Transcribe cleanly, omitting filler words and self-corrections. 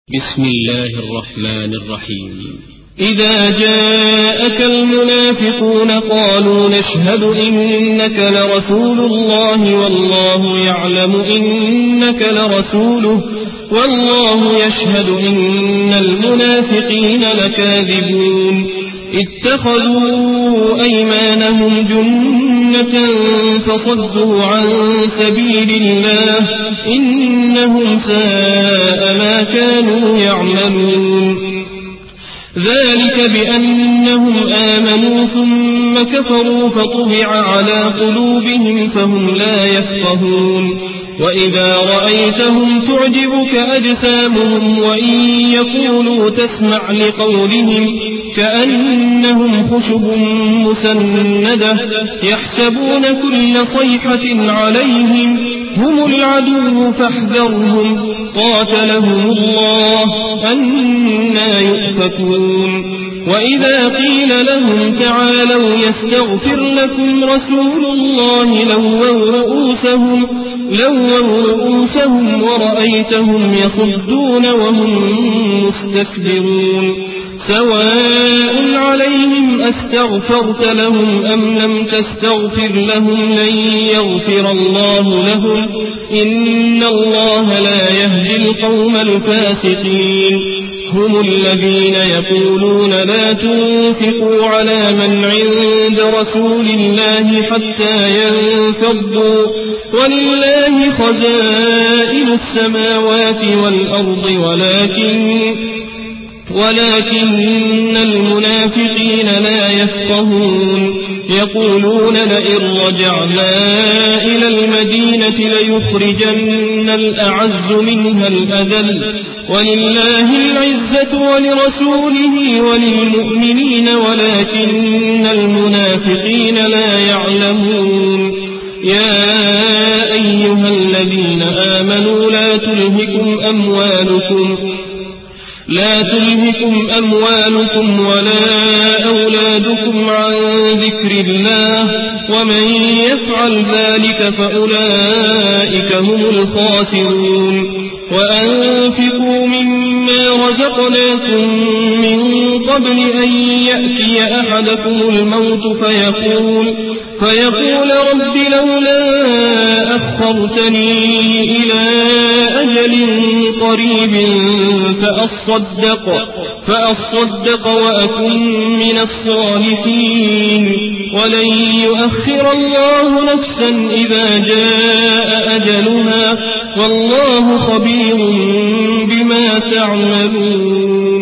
بسم الله الرحمن الرحيم. إذا جاءك المنافقون قالوا نشهد إنك لرسول الله والله يعلم إنك لرسوله والله يشهد إن المنافقين لكاذبون اتخذوا أيمانهم جنة فصدوا عن سبيل الله إنهم ساء ما كانوا يعملون ذلك بأنهم آمنوا ثم كفروا فطبع على قلوبهم فهم لا يفقهون وإذا رأيتهم تعجبك أجسامهم وإن يقولوا تسمع لقولهم كأنهم خشب مسندة يحسبون كل صيحة عليهم هم العدو فاحذرهم قاتلهم الله أنى يؤفكون وإذا قيل لهم تعالوا يستغفر لكم رسول الله لووا رؤوسهم ورأيتهم يصدون وهم مستكبرون سواء عليهم أستغفرت لهم أم لم تستغفر لهم لن يغفر الله لهم إن الله لا يهدي القوم الفاسقين هم الذين يقولون لا تنفقوا على من عند رسول الله حتى ينفضوا ولله خزائن السماوات والأرض ولكن المنافقين لا يفقهون يقولون لئن رجعنا إلى المدينة ليخرجن الأعز منها الأذل ولله العزة ولرسوله وللمؤمنين ولكن المنافقين لا يعلمون يا أيها الذين آمنوا لا تلهكم أموالكم ولا أولادكم عن ذكر الله ومن يفعل ذلك فأولئك هم الخاسرون وأنفقوا مما رزقناكم من قبل أن يأتي أحدكم الموت فيقول رب لولا أخرتني إلى أجل قريب فأصدق وأكن من الصالحين ولن يؤخر الله نفسا إذا جاء أجلها والله خبير بما تعملون.